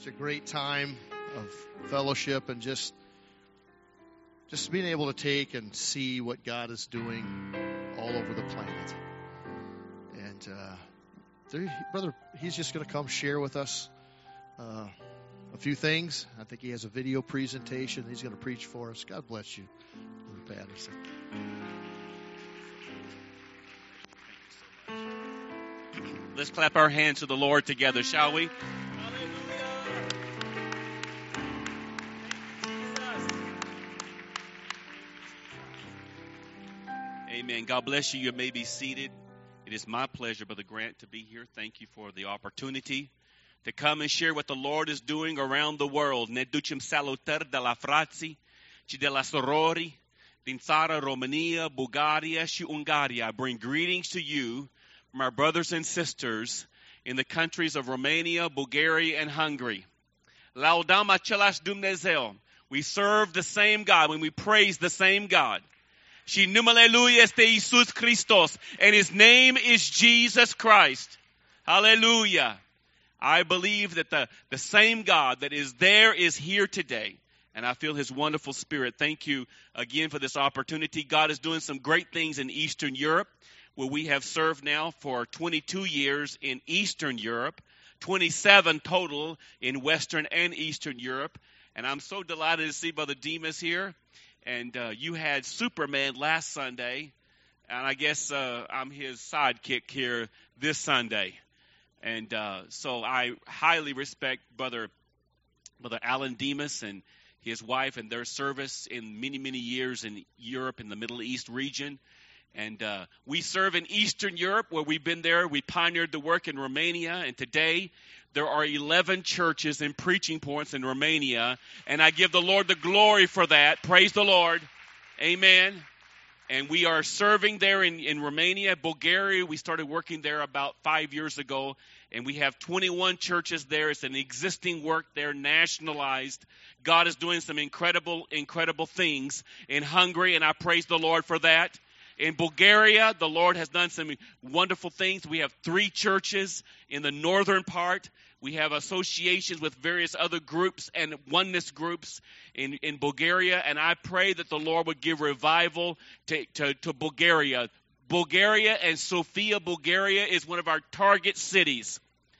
It's a great time of fellowship and just being able to take and see what God is doing all over the planet. And brother, he's just going to come share with us a few things. I think he has a video presentation he's going to preach for us. God bless you, Brother Patterson. Let's clap our hands to the Lord together, shall we? Amen. God bless you. You may be seated. It is my pleasure, Brother Grant, to be here. Thank you for the opportunity to come and share what the Lord is doing around the world. Ne ducem salutări de la frații și de la sorori din țara România, Bulgaria și Ungaria. I bring greetings to you from our brothers and sisters in the countries of Romania, Bulgaria, and Hungary. Laudăm același Dumnezeu. We serve the same God when we praise the same God. Și numele Lui este Iisus Hristos, and His name is Jesus Christ. Hallelujah. I believe that the same God that is there is here today, and I feel His wonderful Spirit. Thank you again for this opportunity. God is doing some great things in Eastern Europe, where we have served now for 22 years in Eastern Europe, 27 total in Western and Eastern Europe. And I'm so delighted to see Brother Demas here. And you had Superman last Sunday, and I guess I'm his sidekick here this Sunday. And so I highly respect Brother Alan Demas and his wife and their service in many, many years in Europe, in the Middle East region. And we serve in Eastern Europe, where we've been there. We pioneered the work in Romania, and today there are 11 churches and preaching points in Romania, and I give the Lord the glory for that. Praise the Lord. Amen. And we are serving there in Romania. Bulgaria, we started working there about 5 years ago, and we have 21 churches there. It's an existing work there, nationalized. God is doing some incredible, incredible things in Hungary, and I praise the Lord for that. In Bulgaria, the Lord has done some wonderful things. We have 3 churches in the northern part. We have associations with various other groups and oneness groups in Bulgaria. And I pray that the Lord would give revival to Bulgaria. Bulgaria and Sofia, Bulgaria is one of our target cities.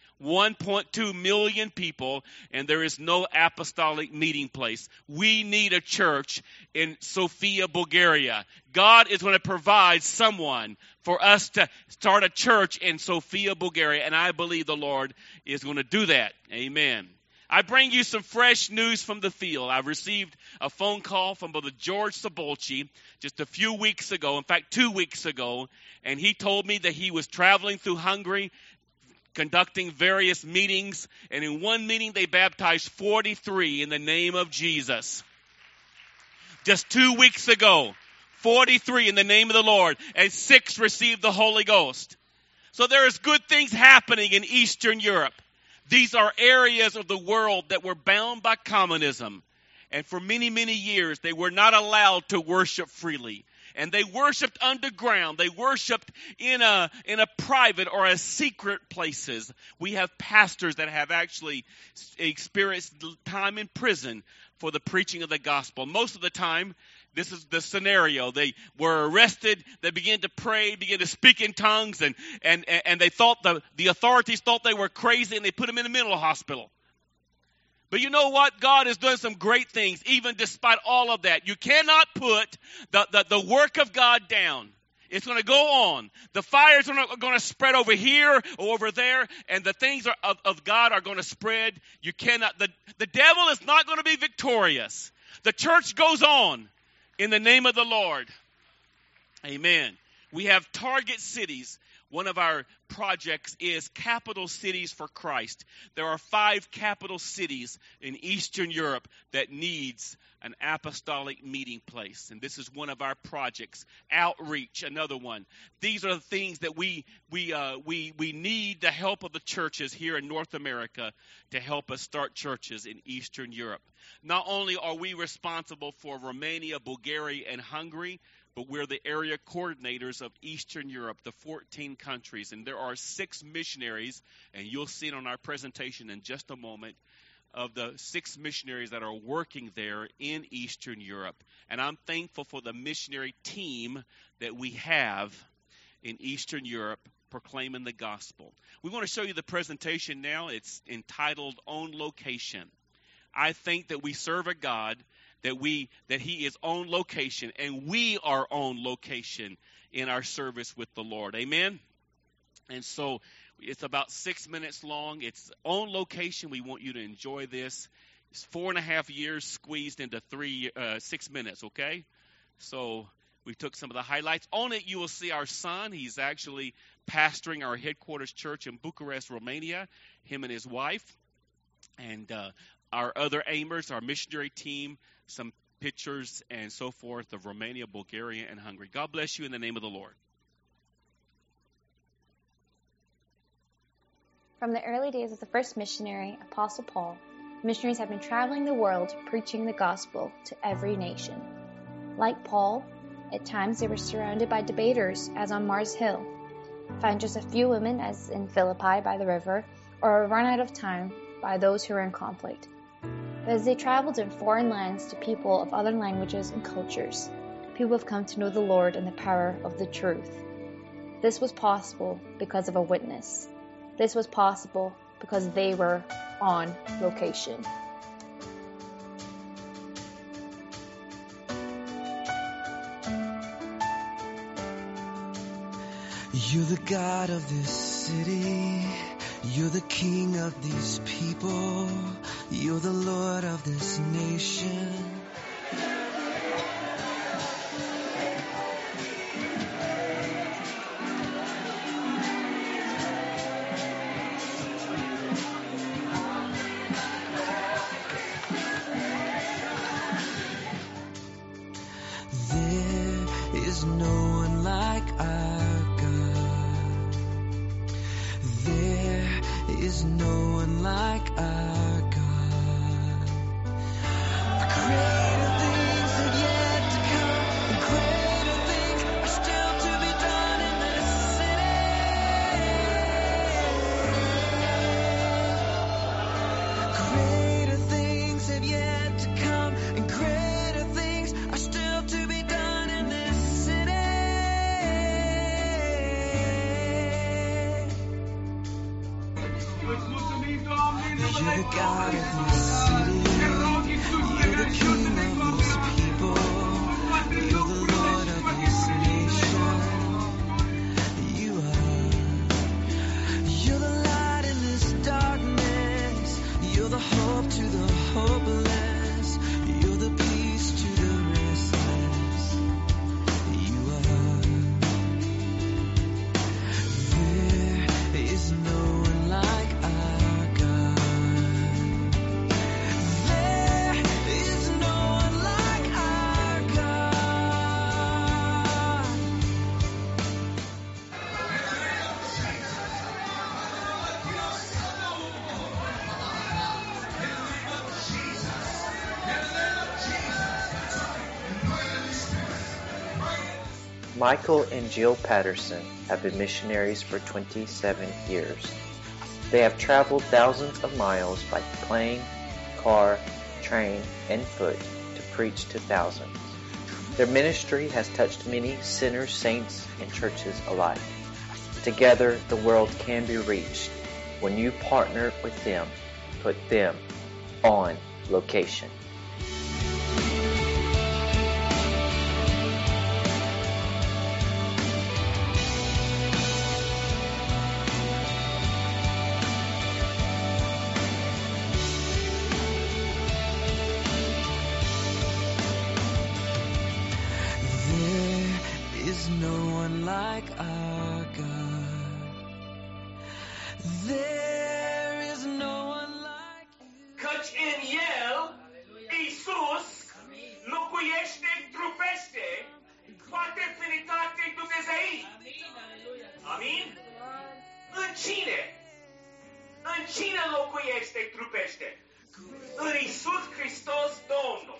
1.2 million people, and there is no apostolic meeting place. We need a church in Sofia, Bulgaria. God is going to provide someone for us to start a church in Sofia, Bulgaria, and I believe the Lord is going to do that. Amen. I bring you some fresh news from the field. I received a phone call from Brother George Sabolchi just a few weeks ago, in fact 2 weeks ago, and he told me that he was traveling through Hungary, conducting various meetings, and in one meeting they baptized 43 in the name of Jesus. Just 2 weeks ago, 43 in the name of the Lord, and 6 received the Holy Ghost. So there is good things happening in Eastern Europe. These are areas of the world that were bound by communism, and for many, many years they were not allowed to worship freely. And they worshiped underground. They worshiped in a private or a secret places. We have pastors that have actually experienced time in prison for the preaching of the gospel. Most of the time, this is the scenario. They were arrested. They began to pray, began to speak in tongues, and they thought the authorities thought they were crazy, and they put them in a mental hospital. But you know what? God is doing some great things, even despite all of that. You cannot put the work of God down. It's going to go on. The fires are going to spread over here or over there, and the things of God are going to spread. You cannot. The devil is not going to be victorious. The church goes on in the name of the Lord. Amen. We have target cities. One of our projects is Capital Cities for Christ. There are 5 capital cities in Eastern Europe that needs an apostolic meeting place. And this is one of our projects. Outreach, another one. These are the things that we need the help of the churches here in North America to help us start churches in Eastern Europe. Not only are we responsible for Romania, Bulgaria, and Hungary, but we're the area coordinators of Eastern Europe, the 14 countries. And there are 6 missionaries, and you'll see it on our presentation in just a moment, of the 6 missionaries that are working there in Eastern Europe. And I'm thankful for the missionary team that we have in Eastern Europe proclaiming the gospel. We want to show you the presentation now. It's entitled On Location. I think that we serve a God that he is on location, and we are on location in our service with the Lord. Amen? And so it's about 6 minutes long. It's on location. We want you to enjoy this. It's 4.5 years squeezed into 6 minutes, okay? So we took some of the highlights. On it, you will see our son. He's actually pastoring our headquarters church in Bucharest, Romania, him and his wife. And our other aimers, our missionary team, some pictures and so forth of Romania, Bulgaria, and Hungary. God bless you in the name of the Lord. From the early days of the first missionary, Apostle Paul, missionaries have been traveling the world preaching the gospel to every nation. Like Paul, at times they were surrounded by debaters, as on Mars Hill, find just a few women, as in Philippi by the river, or run out of time by those who were in conflict. But as they traveled in foreign lands to people of other languages and cultures, people have come to know the Lord and the power of the truth. This was possible because of a witness. This was possible because they were on location. You're the God of this city. You're the King of these people. You're the Lord of this nation. There is no one like our God. There is no one like our God. Greater things have yet to come, and greater things are still to be done in this city. Greater things have yet to come, and greater things are still to be done in this city. You're the God of this city. You're the King of these people. You're the Lord of this nation. You are. You're the light in this darkness. You're the hope to the hopeless. You're the peace to the restless. You are. There is no one like our God. There is no one like our God. Michael and Jill Patterson have been missionaries for 27 years. They have traveled thousands of miles by plane, car, train, and foot to preach to thousands. Their ministry has touched many sinners, saints, and churches alike. Together, the world can be reached when you partner with them, put them on location. There is no one like our God. There is no one like you. Căci în El, Iisus, locuiește, trupește toate plinătatea Dumnezeii. Amin? În cine? În cine locuiește, trupește? În Iisus Hristos Domnul.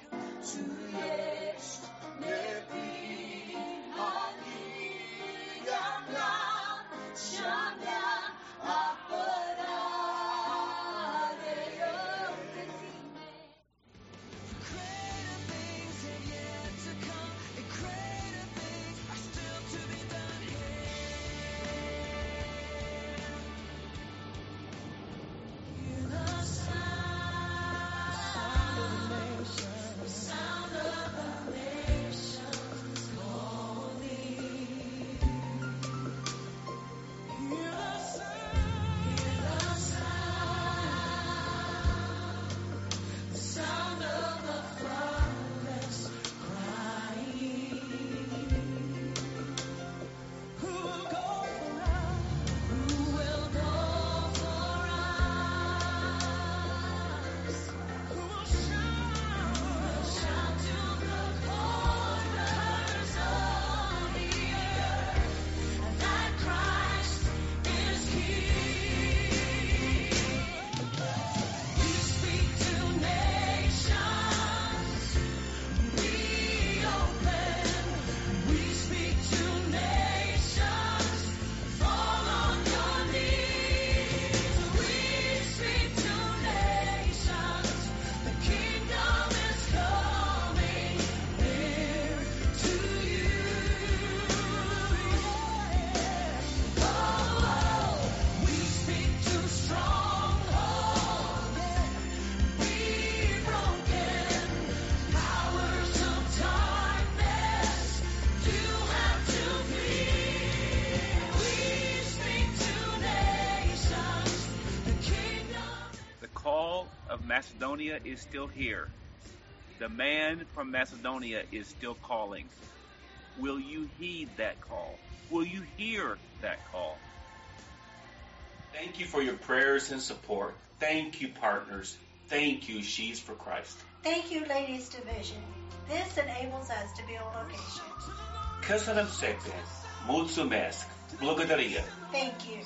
Macedonia is still here. The man from Macedonia is still calling. Will you heed that call? Will you hear that call? Thank you for your prayers and support. Thank you, partners. Thank you, She's for Christ. Thank you, Ladies Division. This enables us to be on location. Kasanam Sekte, Mulțumesc, Благодаря. Thank you.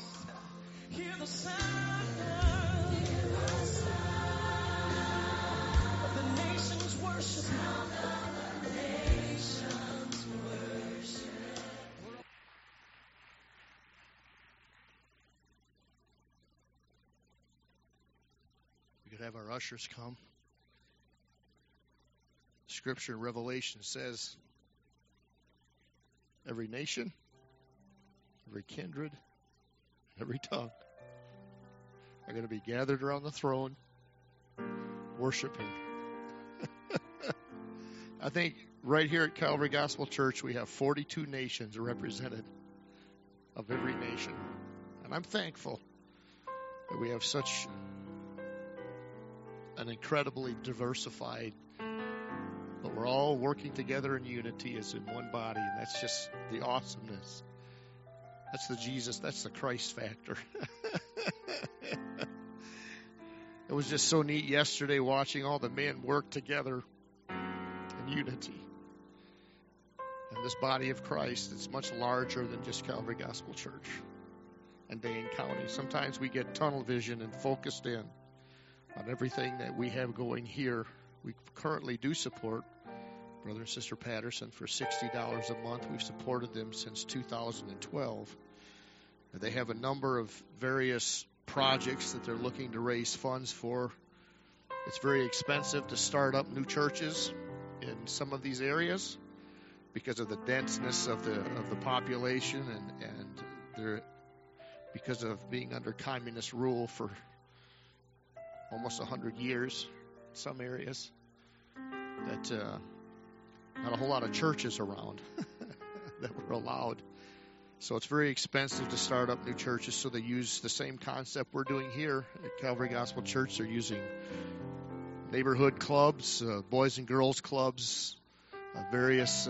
We could have our ushers come. Scripture in Revelation says every nation, every kindred, every tongue are going to be gathered around the throne worshiping. I think right here at Calvary Gospel Church we have 42 nations represented of every nation. And I'm thankful that we have such an incredibly diversified, but we're all working together in unity as in one body, and that's just the awesomeness. That's the Jesus, that's the Christ factor. It was just so neat yesterday watching all the men work together in unity. And this body of Christ is much larger than just Calvary Gospel Church and Dane County. Sometimes we get tunnel vision and focused in on everything that we have going here. We currently do support Brother and Sister Patterson for $60 a month. We've supported them since 2012. They have a number of various projects that they're looking to raise funds for. It's very expensive to start up new churches in some of these areas because of the denseness of the population and they're, because of being under communist rule for almost 100 years in some areas, that not a whole lot of churches around that were allowed. So it's very expensive to start up new churches, so they use the same concept we're doing here at Calvary Gospel Church. They're using neighborhood clubs, boys and girls clubs, various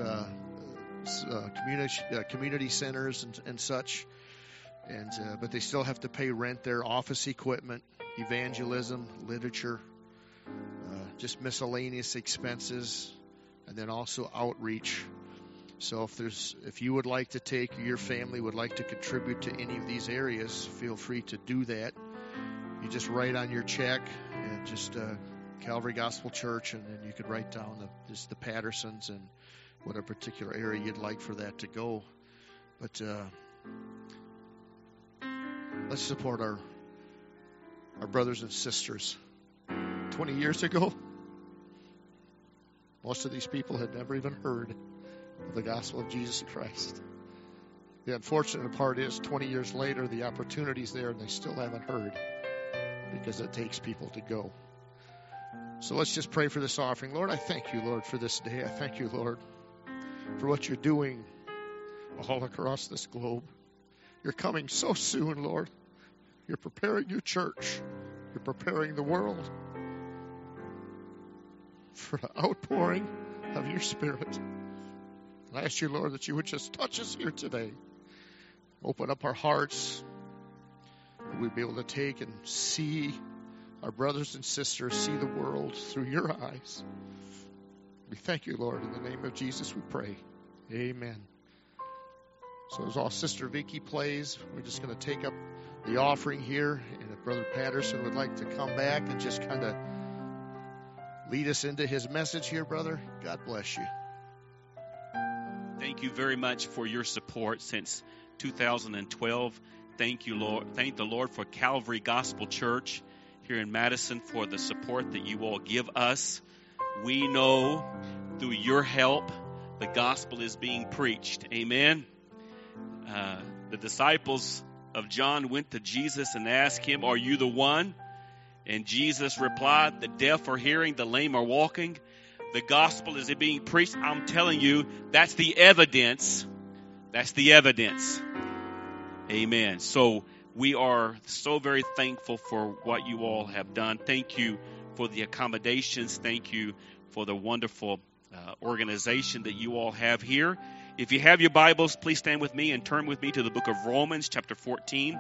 community centers and such. And but they still have to pay rent there, office equipment, evangelism, literature, just miscellaneous expenses, and then also outreach. So if you would like to take, your family would like to contribute to any of these areas, feel free to do that. You just write on your check and just Calvary Gospel Church, and then you could write down just the Pattersons and what a particular area you'd like for that to go. But let's support our brothers and sisters. 20 years ago, most of these people had never even heard of the gospel of Jesus Christ. The unfortunate part is 20 years later, the opportunity's there and they still haven't heard because it takes people to go. So let's just pray for this offering. Lord, I thank you, Lord, for this day. I thank you, Lord, for what you're doing all across this globe. You're coming so soon, Lord. You're preparing your church. You're preparing the world for the outpouring of your Spirit. And I ask you, Lord, that you would just touch us here today. Open up our hearts. That we'd be able to take and see our brothers and sisters, see the world through your eyes. We thank you, Lord. In the name of Jesus we pray. Amen. So as all Sister Vicky plays, we're just going to take up the offering here. And if Brother Patterson would like to come back and just kind of lead us into his message here, brother, God bless you. Thank you very much for your support since 2012. Thank you, Lord. Thank the Lord for Calvary Gospel Church here in Madison for the support that you all give us. We know through your help the gospel is being preached. Amen. The disciples of John went to Jesus and asked him, "Are you the one?" And Jesus replied, "The deaf are hearing, the lame are walking. The gospel is being preached." I'm telling you, that's the evidence. That's the evidence. Amen. So we are so very thankful for what you all have done. Thank you for the accommodations. Thank you for the wonderful organization that you all have here. If you have your Bibles, please stand with me and turn with me to the book of Romans, chapter 14.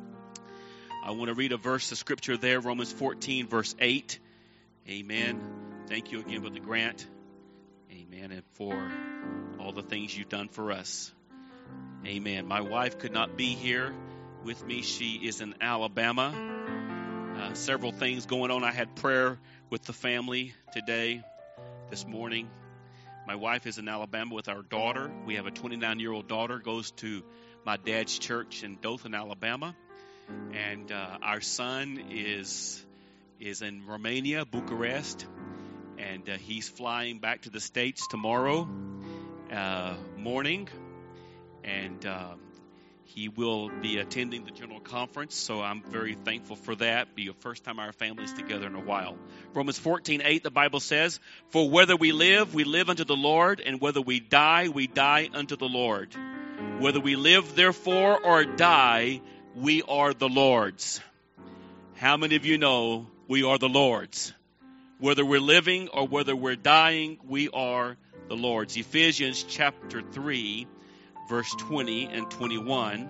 I want to read a verse of scripture there, Romans 14, verse 8. Amen. Thank you again, Brother Grant. Amen. And for all the things you've done for us. Amen. My wife could not be here with me. She is in Alabama. Several things going on. I had prayer with the family today, this morning. My wife is in Alabama with our daughter. We have a 29-year-old daughter, goes to my dad's church in Dothan, Alabama. And our son is in Romania, Bucharest. And he's flying back to the States tomorrow morning. And he will be attending the general conference, so I'm very thankful for that. Be the first time our family's together in a while. Romans 14:8, the Bible says, "For whether we live unto the Lord, and whether we die unto the Lord. Whether we live, therefore, or die, we are the Lord's." How many of you know we are the Lord's? Whether we're living or whether we're dying, we are the Lord's. Ephesians chapter 3, verse 20 and 21,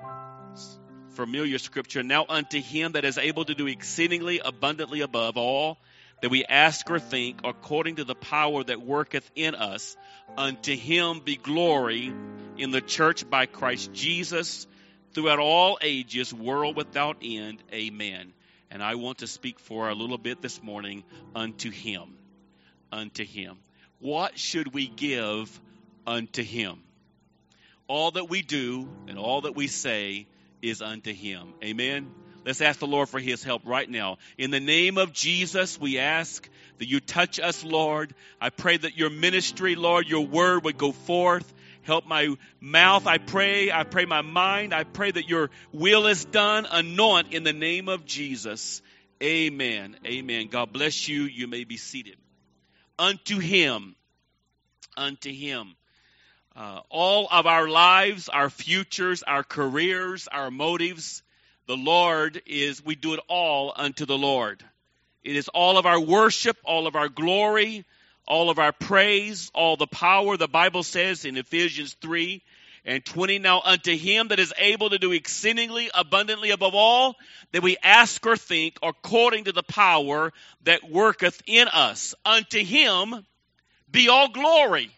familiar scripture. "Now unto him that is able to do exceedingly abundantly above all that we ask or think, according to the power that worketh in us, unto him be glory in the church by Christ Jesus, throughout all ages, world without end. Amen." And I want to speak for a little bit this morning, unto him. Unto him. What should we give unto him? All that we do and all that we say is unto him. Amen. Let's ask the Lord for his help right now. In the name of Jesus, we ask that you touch us, Lord. I pray that your ministry, Lord, your word would go forth. Help my mouth, I pray. I pray my mind. I pray that your will is done. Anoint in the name of Jesus. Amen. Amen. God bless you. You may be seated. Unto him. Unto him. All of our lives, our futures, our careers, our motives, the Lord we do it all unto the Lord. It is all of our worship, all of our glory, all of our praise, all the power. The Bible says in Ephesians 3 and 20, "Now unto him that is able to do exceedingly abundantly above all that we ask or think, according to the power that worketh in us. Unto him be all glory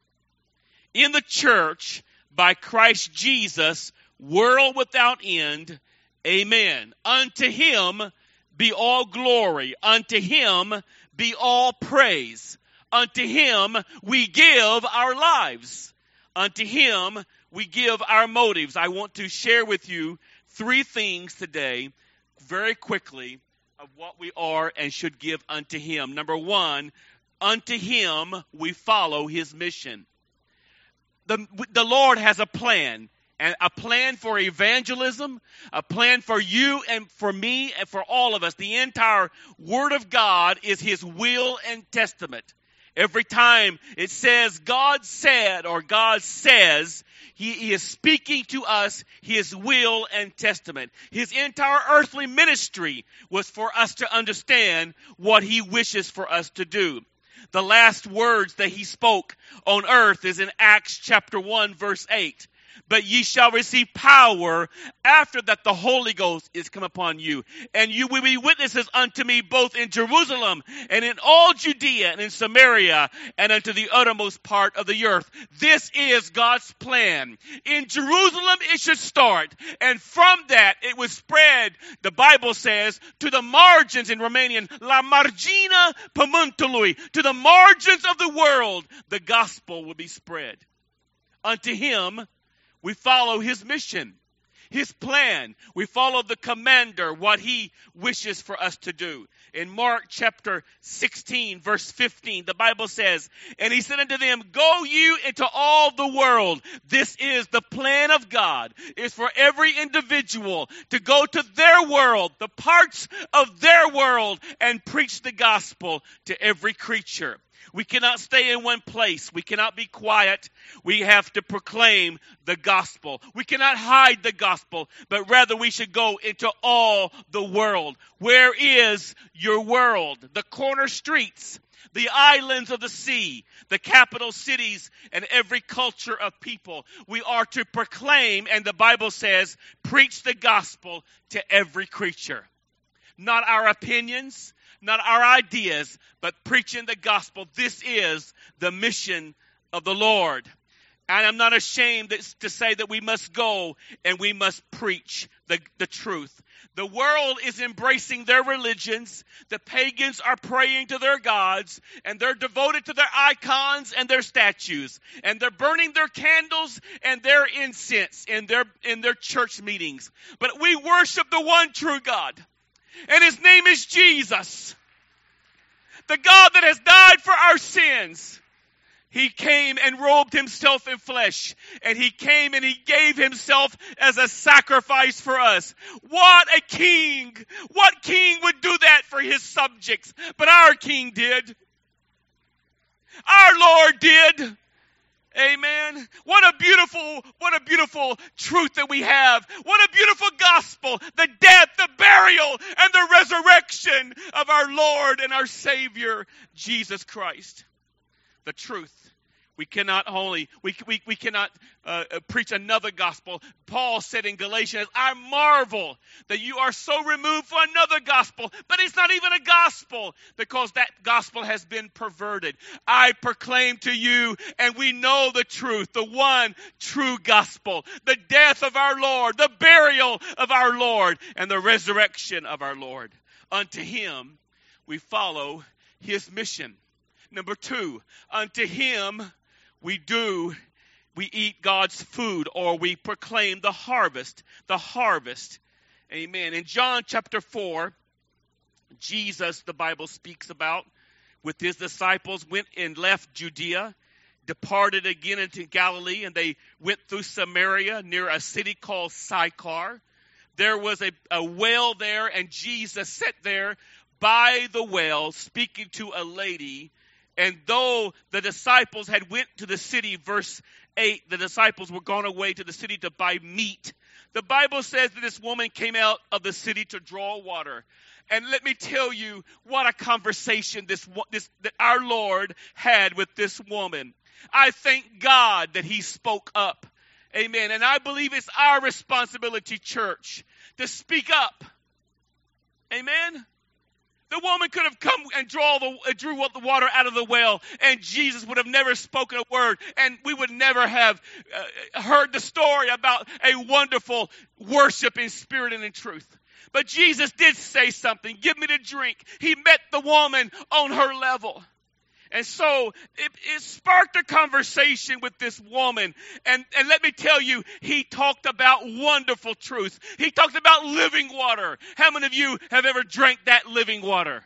in the church by Christ Jesus, world without end. Amen." Unto him be all glory. Unto him be all praise. Unto him we give our lives. Unto him we give our motives. I want to share with you 3 things today, very quickly, of what we are and should give unto him. Number 1, unto him we follow his mission. The Lord has a plan, and a plan for evangelism, a plan for you and for me and for all of us. The entire Word of God is his will and testament. Every time it says God said or God says, he is speaking to us his will and testament. His entire earthly ministry was for us to understand what he wishes for us to do. The last words that he spoke on earth is in Acts chapter 1, verse 8. "But ye shall receive power after that the Holy Ghost is come upon you. And you will be witnesses unto me both in Jerusalem and in all Judea and in Samaria and unto the uttermost part of the earth." This is God's plan. In Jerusalem it should start. And from that it was spread, the Bible says, to the margins in Romanian, la margina pământului. To the margins of the world, the gospel will be spread. Unto him we follow his mission, his plan. We follow the commander, what he wishes for us to do. In Mark chapter 16, verse 15, the Bible says, "And he said unto them, Go you into all the world." This is the plan of God, is for every individual to go to their world, the parts of their world, and preach the gospel to every creature. We cannot stay in one place. We cannot be quiet. We have to proclaim the gospel. We cannot hide the gospel, but rather we should go into all the world. Where is your world? The corner streets, the islands of the sea, the capital cities, and every culture of people. We are to proclaim, and the Bible says, preach the gospel to every creature. Not our opinions, not our ideas, but preaching the gospel. This is the mission of the Lord. And I'm not ashamed to say that we must go and we must preach the truth. The world is embracing their religions. The pagans are praying to their gods, and they're devoted to their icons and their statues. And they're burning their candles and their incense in their church meetings. But we worship the one true God. And his name is Jesus, the God that has died for our sins. He came and robed himself in flesh, and he came and he gave himself as a sacrifice for us. What a king! What king would do that for his subjects? But our king did. Our Lord did. Amen. What a beautiful truth that we have. What a beautiful gospel. The death, the burial, and the resurrection of our Lord and our Savior, Jesus Christ. The truth. We cannot preach another gospel. Paul said in Galatians, I marvel that you are so removed for another gospel. But it's not even a gospel because that gospel has been perverted. I proclaim to you, and we know the truth, the one true gospel, the death of our Lord, the burial of our Lord, and the resurrection of our Lord. Unto him we follow his mission. Number 2, unto him we eat God's food, or we proclaim the harvest. Amen. In John chapter 4, Jesus, the Bible speaks about, with his disciples, went and left Judea, departed again into Galilee, and they went through Samaria near a city called Sychar. There was a well there, and Jesus sat there by the well speaking to a lady. And though the disciples had went to the city, verse 8, the disciples were gone away to the city to buy meat. The Bible says that this woman came out of the city to draw water. And let me tell you what a conversation that our Lord had with this woman. I thank God that he spoke up. Amen. And I believe it's our responsibility, church, to speak up. Amen. The woman could have come and drew the water out of the well, and Jesus would have never spoken a word, and we would never have heard the story about a wonderful worship in spirit and in truth. But Jesus did say something. Give me to drink. He met the woman on her level. And so it sparked a conversation with this woman. And let me tell you, he talked about wonderful truth. He talked about living water. How many of you have ever drank that living water?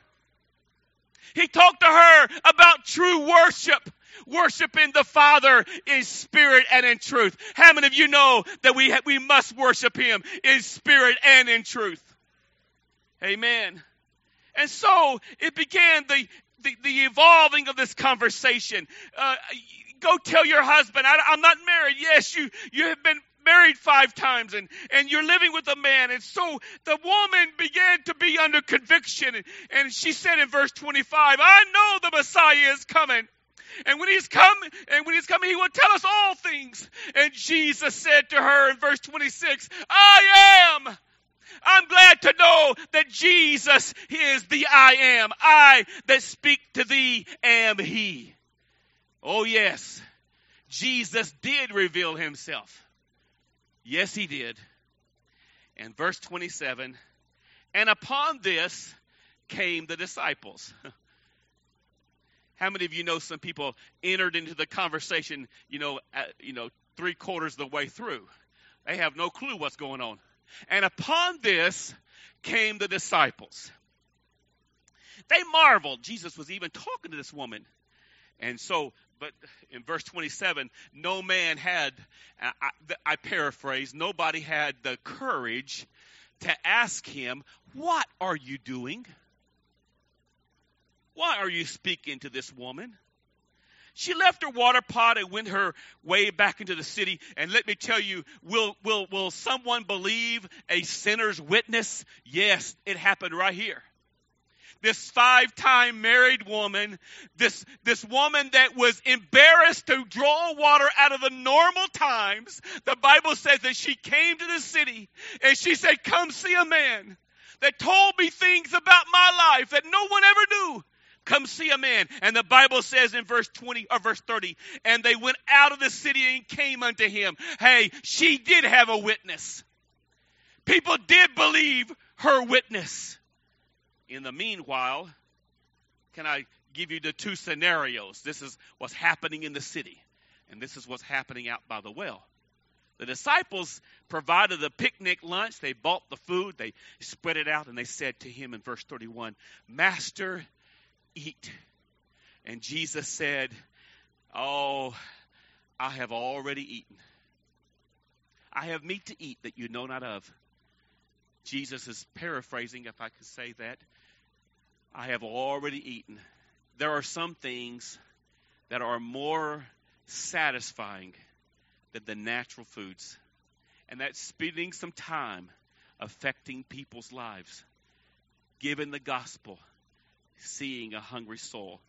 He talked to her about true worship. Worshiping the Father in spirit and in truth. How many of you know that we must worship him in spirit and in truth? Amen. And so it began the evolving of this conversation. Go tell your husband, I'm not married. Yes, you have been married 5 times and you're living with a man. And so the woman began to be under conviction. And she said in verse 25, I know the Messiah is coming. And when he's coming, he will tell us all things. And Jesus said to her in verse 26, I'm glad to know that Jesus is the I am. I that speak to thee am he. Oh yes, Jesus did reveal himself. Yes, he did. And verse 27, and upon this came the disciples. How many of you know some people entered into the conversation, 3/4 of the way through? They have no clue what's going on. And upon this came the disciples. They marveled. Jesus was even talking to this woman. And so, but in verse 27, no man had, I paraphrase, nobody had the courage to ask him, what are you doing? Why are you speaking to this woman? She left her water pot and went her way back into the city. And let me tell you, will someone believe a sinner's witness? Yes, it happened right here. This 5-time married woman, this woman that was embarrassed to draw water out of the normal times, the Bible says that she came to the city and she said, come see a man that told me things about my life that no one ever knew. Come see a man. And the Bible says in verse 20 or verse 30, and they went out of the city and came unto him. Hey, she did have a witness. People did believe her witness. In the meanwhile, can I give you the two scenarios? This is what's happening in the city, and this is what's happening out by the well. The disciples provided the picnic lunch. They bought the food. They spread it out, and they said to him in verse 31, Master, eat. And Jesus said, oh, I have already eaten. I have meat to eat that you know not of. Jesus is paraphrasing, if I could say that. I have already eaten. There are some things that are more satisfying than the natural foods. And that's spending some time affecting people's lives, giving the gospel, seeing a hungry soul.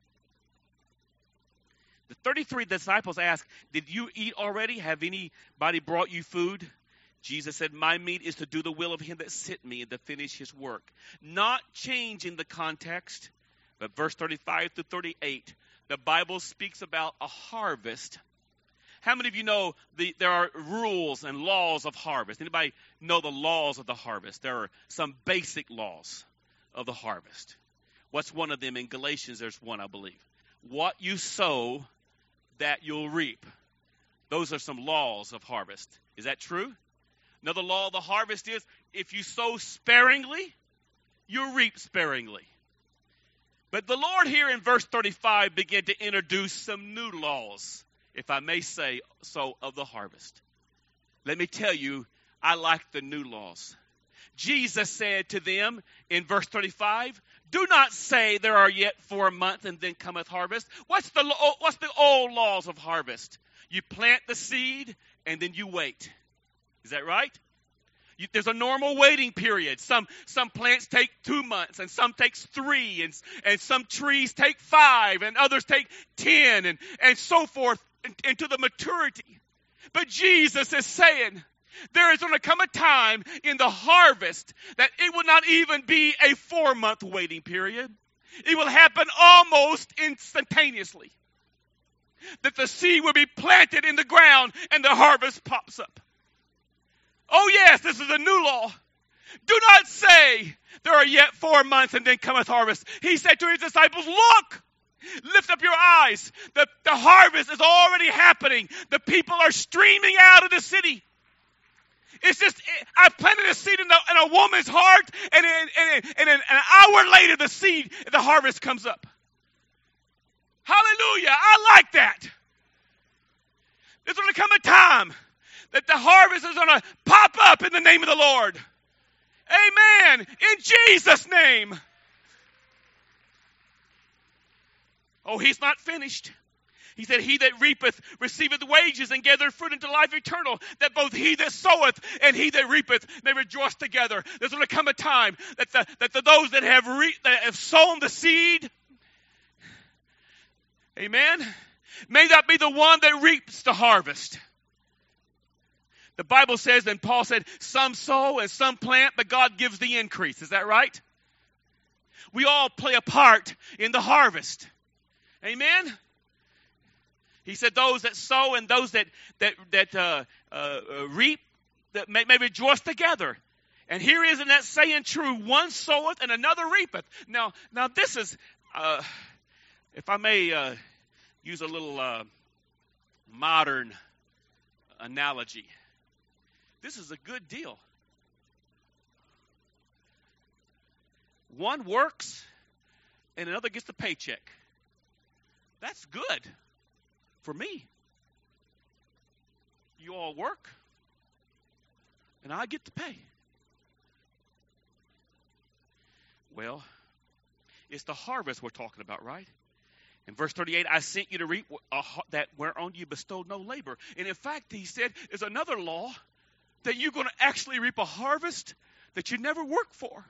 The 33 disciples asked, did you eat already? Have anybody brought you food? Jesus said, my meat is to do the will of him that sent me and to finish his work. Not changing the context, but verse 35 to 38, the Bible speaks about a harvest. How many of you know there are rules and laws of harvest? Anybody know the laws of the harvest? There are some basic laws of the harvest. What's one of them? In Galatians, there's one, I believe. What you sow, that you'll reap. Those are some laws of harvest. Is that true? Another law of the harvest is, if you sow sparingly, you'll reap sparingly. But the Lord here in verse 35 began to introduce some new laws, if I may say so, of the harvest. Let me tell you, I like the new laws. Jesus said to them in verse 35, do not say there are yet 4 months and then cometh harvest. What's the old laws of harvest? You plant the seed and then you wait. Is that right? There's a normal waiting period. Some plants take 2 months, and some takes 3, and some trees take 5, and others take 10, and so forth into the maturity. But Jesus is saying there is going to come a time in the harvest that it will not even be a 4-month waiting period. It will happen almost instantaneously. That the seed will be planted in the ground and the harvest pops up. Oh yes, this is a new law. Do not say there are yet 4 months and then cometh harvest. He said to his disciples, look, lift up your eyes. The harvest is already happening. The people are streaming out of the city. It's just, I've planted a seed in a woman's heart, and an hour later the harvest comes up. Hallelujah, I like that. There's going to come a time that the harvest is going to pop up in the name of the Lord. Amen. In Jesus' name. Oh, he's not finished. He said, he that reapeth receiveth wages and gathereth fruit into life eternal, that both he that soweth and he that reapeth may rejoice together. There's going to come a time that those that have sown the seed, amen, may not be the one that reaps the harvest. The Bible says, and Paul said, some sow and some plant, but God gives the increase. Is that right? We all play a part in the harvest. Amen? He said those that sow and those that reap that may rejoice together. And here isn't that saying true? One soweth and another reapeth. Now this is, if I may use a little modern analogy. This is a good deal. One works and another gets the paycheck. That's good for me. You all work and I get to pay. Well, It's the harvest we're talking about, right? In verse 38, I sent you to reap that whereon you bestowed no labor. And in fact, he said, there's another law that you're going to actually reap a harvest that you never worked for.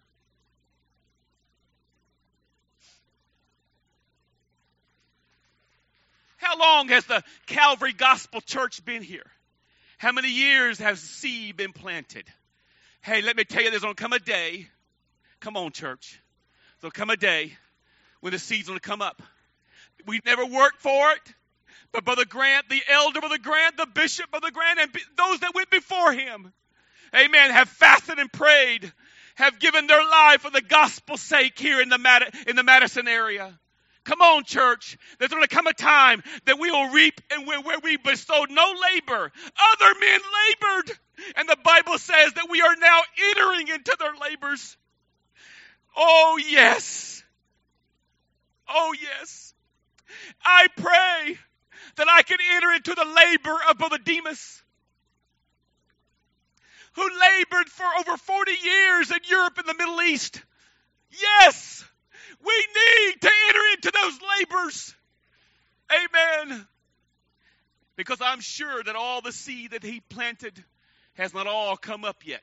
How long has the Calvary Gospel Church been here? How many years has seed been planted? Hey, let me tell you, there's going to come a day. Come on, church. There'll come a day when the seed's going to come up. We've never worked for it, but Brother Grant, the elder Brother Grant, the bishop Brother Grant, and those that went before him, amen, have fasted and prayed, have given their life for the gospel's sake here in the Madison area. Come on, church. There's going to come a time that we will reap and where we bestowed no labor. Other men labored. And the Bible says that we are now entering into their labors. Oh, yes. Oh, yes. I pray that I can enter into the labor of Brother Demas, who labored for over 40 years in Europe and the Middle East. Yes. We need to enter into those labors. Amen. Because I'm sure that all the seed that he planted has not all come up yet.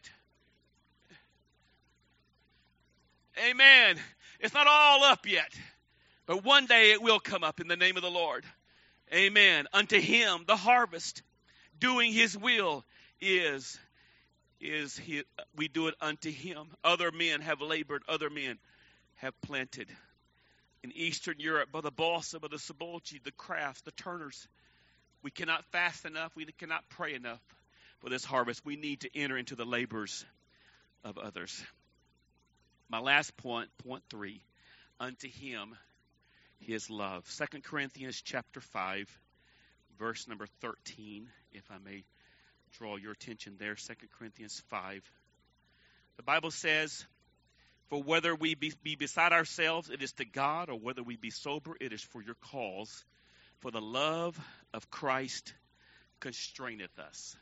Amen. It's not all up yet. But one day it will come up in the name of the Lord. Amen. Unto him the harvest, doing his will is we do it unto him. Other men have labored, other men have planted. In Eastern Europe, Brother Balsa, Brother Sabolci, the Crafts, the Turners, we cannot fast enough, we cannot pray enough for this harvest. We need to enter into the labors of others. My last point 3, unto him his love. 2 Corinthians chapter 5, verse number 13, if I may draw your attention there. 2 Corinthians 5. The Bible says, for whether we be beside ourselves, it is to God, or whether we be sober, it is for your cause. For the love of Christ constraineth us.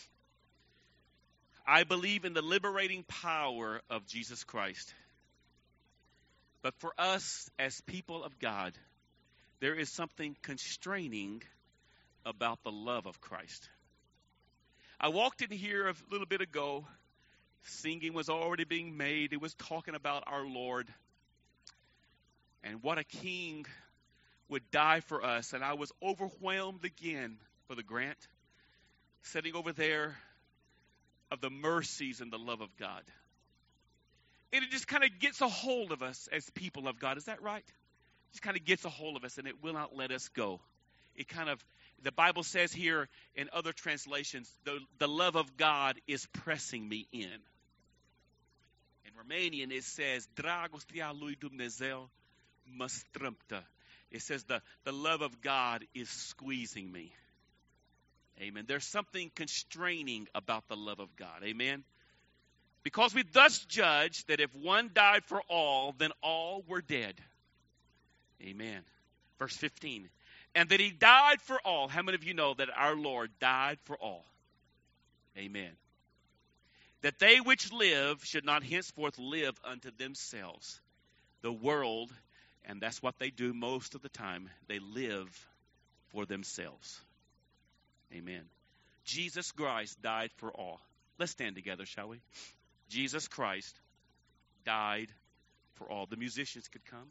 I believe in the liberating power of Jesus Christ. But for us as people of God, there is something constraining about the love of Christ. I walked in here a little bit ago. Singing was already being made. It was talking about our Lord and what a king would die for us. And I was overwhelmed again, Brother Grant, sitting over there, of the mercies and the love of God. And it just kind of gets a hold of us as people of God. Is that right? It just kind of gets a hold of us, and it will not let us go. It kind of, the Bible says here in other translations, the love of God is pressing me in. In Romanian, it says, Dragostea lui Dumnezeu mă strâmtă. It says the love of God is squeezing me. Amen. There's something constraining about the love of God. Amen. Because we thus judge that if one died for all, then all were dead. Amen. Verse 15. And that he died for all. How many of you know that our Lord died for all? Amen. That they which live should not henceforth live unto themselves. The world, and that's what they do most of the time, they live for themselves. Amen. Jesus Christ died for all. Let's stand together, shall we? Jesus Christ died for all. The musicians could come.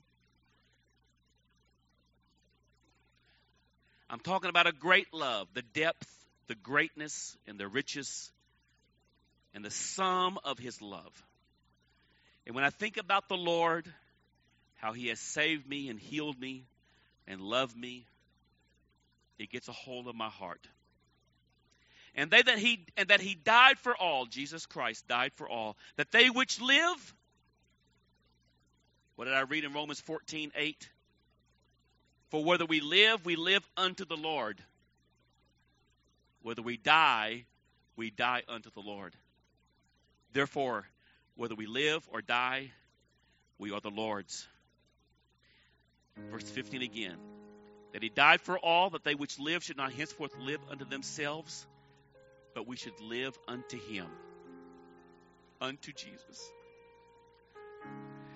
I'm talking about a great love, the depth, the greatness, and the riches, and the sum of his love. And when I think about the Lord, how he has saved me and healed me and loved me, it gets a hold of my heart. And that he died for all, Jesus Christ died for all, that they which live, what did I read in Romans 14:8? For whether we live unto the Lord. Whether we die unto the Lord. Therefore, whether we live or die, we are the Lord's. Verse 15 again. That he died for all, that they which live should not henceforth live unto themselves, but we should live unto him, unto Jesus.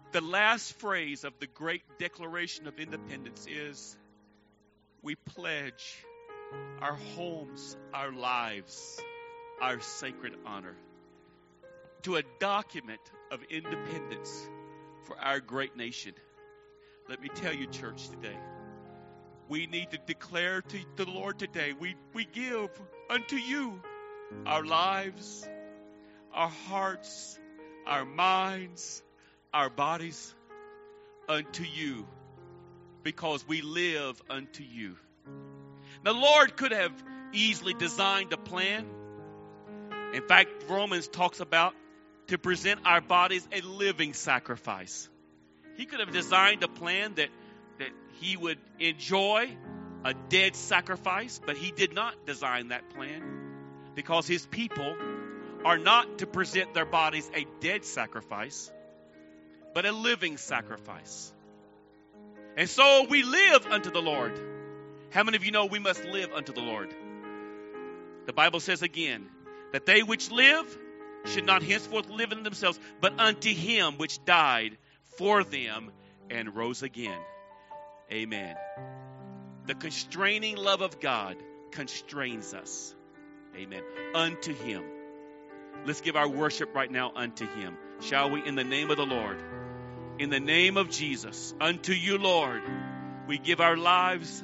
The last phrase of the great Declaration of Independence is, we pledge our homes, our lives, our sacred honor to a document of independence for our great nation. Let me tell you, church, today, we need to declare to the Lord today, we give unto you our lives, our hearts, our minds, our bodies unto you, because we live unto you. The Lord could have easily designed a plan. In fact, Romans talks about to present our bodies a living sacrifice. He could have designed a plan that he would enjoy a dead sacrifice, but he did not design that plan, because his people are not to present their bodies a dead sacrifice, but a living sacrifice. And so we live unto the Lord. How many of you know we must live unto the Lord? The Bible says again, that they which live should not henceforth live in themselves, but unto him which died for them and rose again. Amen. The constraining love of God constrains us. Amen. Unto him. Let's give our worship right now unto him. Shall we? In the name of the Lord. In the name of Jesus. Unto you, Lord, we give our lives,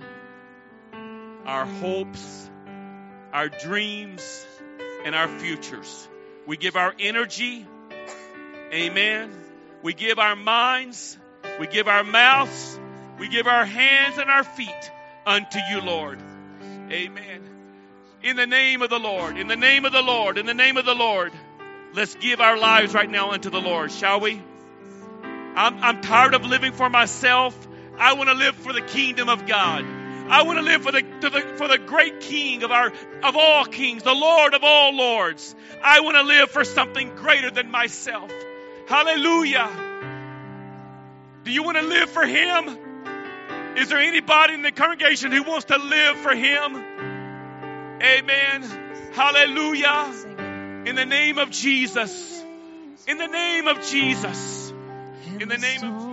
our hopes, our dreams, and our futures. We give our energy. Amen. We give our minds. We give our mouths. We give our hands and our feet unto you, Lord. Amen. In the name of the Lord. In the name of the Lord. In the name of the Lord. Let's give our lives right now unto the Lord, shall we? I'm tired of living for myself. I want to live for the kingdom of God. I want to live for the great King of all kings, the Lord of all lords. I want to live for something greater than myself. Hallelujah. Do you want to live for him? Is there anybody in the congregation who wants to live for him? Amen. Hallelujah. In the name of Jesus. In the name of Jesus. In the name of